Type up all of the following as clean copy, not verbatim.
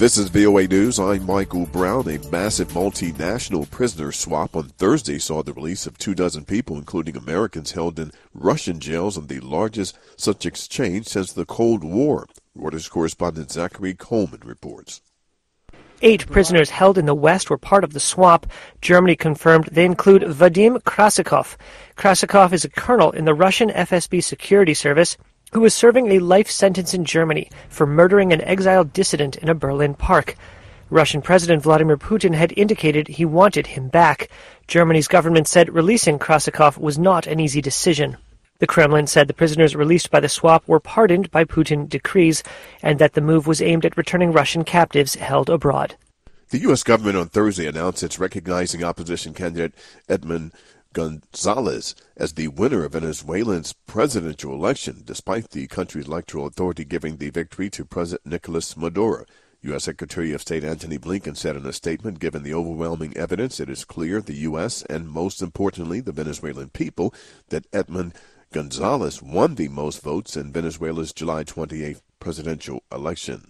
This is VOA News. I'm Michael Brown. A massive multinational prisoner swap on Thursday saw the release of 24 people, including Americans held in Russian jails, and the largest such exchange since the Cold War. Reuters correspondent Zachary Coleman reports. 8 prisoners held in the West were part of the swap. Germany confirmed they include Vadim Krasikov. Krasikov is a colonel in the Russian FSB security service who was serving a life sentence in Germany for murdering an exiled dissident in a Berlin park. Russian President Vladimir Putin had indicated he wanted him back. Germany's government said releasing Krasikov was not an easy decision. The Kremlin said the prisoners released by the swap were pardoned by Putin decrees and that the move was aimed at returning Russian captives held abroad. The U.S. government on Thursday announced it's recognizing opposition candidate Edmund Gonzalez as the winner of Venezuela's presidential election, despite the country's electoral authority giving the victory to President Nicolas Maduro. U.S. Secretary of State Antony Blinken said in a statement, given the overwhelming evidence, it is clear the U.S. and, most importantly, the Venezuelan people, that Edmund Gonzalez won the most votes in Venezuela's July 28th presidential election.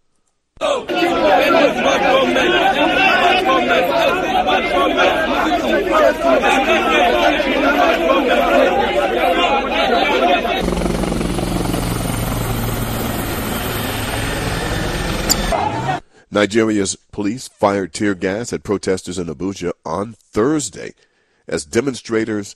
Nigeria's police fired tear gas at protesters in Abuja on Thursday as demonstrations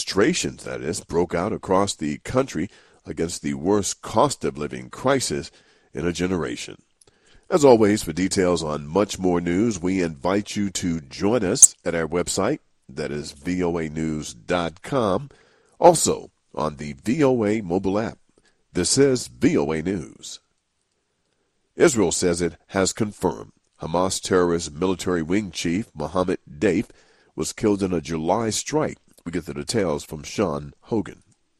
broke out across the country against the worst cost of living crisis in a generation. As always, for details on much more news, we invite you to join us at our website, that is voanews.com, also on the VOA mobile app. This is VOA News. Israel says it has confirmed Hamas terrorist military wing chief Mohammed Deif was killed in a July strike. We get the details from Sean Hogan.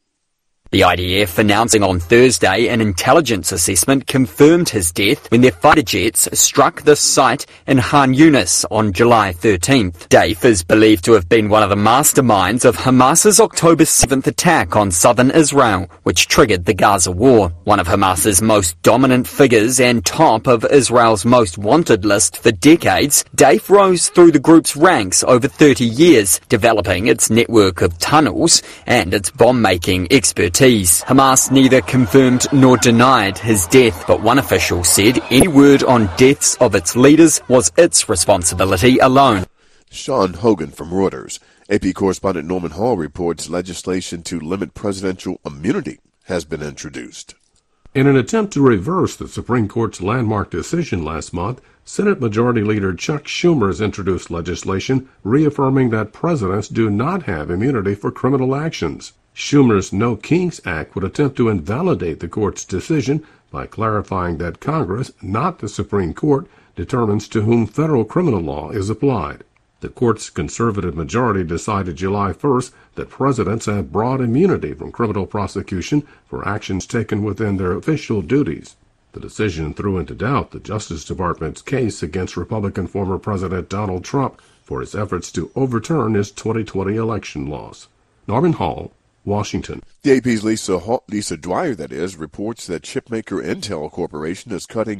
The IDF announcing on Thursday an intelligence assessment confirmed his death when their fighter jets struck the site in Khan Yunis on July 13th. Deif is believed to have been one of the masterminds of Hamas's October 7th attack on southern Israel, which triggered the Gaza war. One of Hamas's most dominant figures and top of Israel's most wanted list for decades, Deif rose through the group's ranks over 30 years, developing its network of tunnels and its bomb-making expertise. Hamas neither confirmed nor denied his death, but one official said any word on deaths of its leaders was its responsibility alone. Sean Hogan from Reuters. AP correspondent Norman Hall reports legislation to limit presidential immunity has been introduced. In an attempt to reverse the Supreme Court's landmark decision last month, Senate Majority Leader Chuck Schumer has introduced legislation reaffirming that presidents do not have immunity for criminal actions. Schumer's No Kings Act would attempt to invalidate the court's decision by clarifying that Congress, not the Supreme Court, determines to whom federal criminal law is applied. The court's conservative majority decided July 1st that presidents have broad immunity from criminal prosecution for actions taken within their official duties. The decision threw into doubt the Justice Department's case against Republican former President Donald Trump for his efforts to overturn his 2020 election laws. Norman Hall, Washington. The AP's Lisa Dwyer, reports that chipmaker Intel Corporation is cutting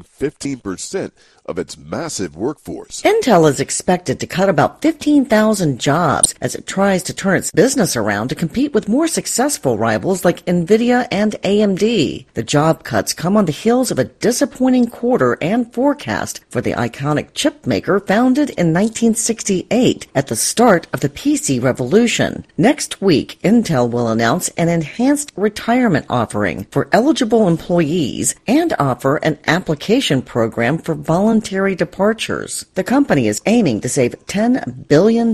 15% of its massive workforce. Intel is expected to cut about 15,000 jobs as it tries to turn its business around to compete with more successful rivals like NVIDIA and AMD. The job cuts come on the heels of a disappointing quarter and forecast for the iconic chipmaker founded in 1968 at the start of the PC revolution. Next week, Intel will announce an enhanced retirement offering for eligible employees and offer an application program for voluntary departures. The company is aiming to save $10 billion in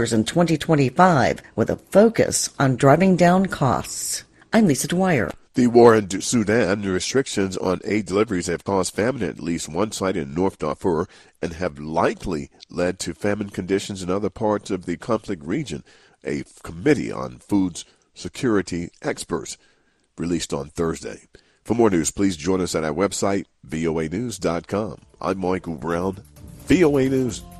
2025 with a focus on driving down costs. I'm Lisa Dwyer. The war in Sudan and restrictions on aid deliveries have caused famine at least one site in North Darfur and have likely led to famine conditions in other parts of the conflict region. A committee on foods security experts released on Thursday. For more news, please join us at our website, voanews.com. I'm Michael Brown, VOA News.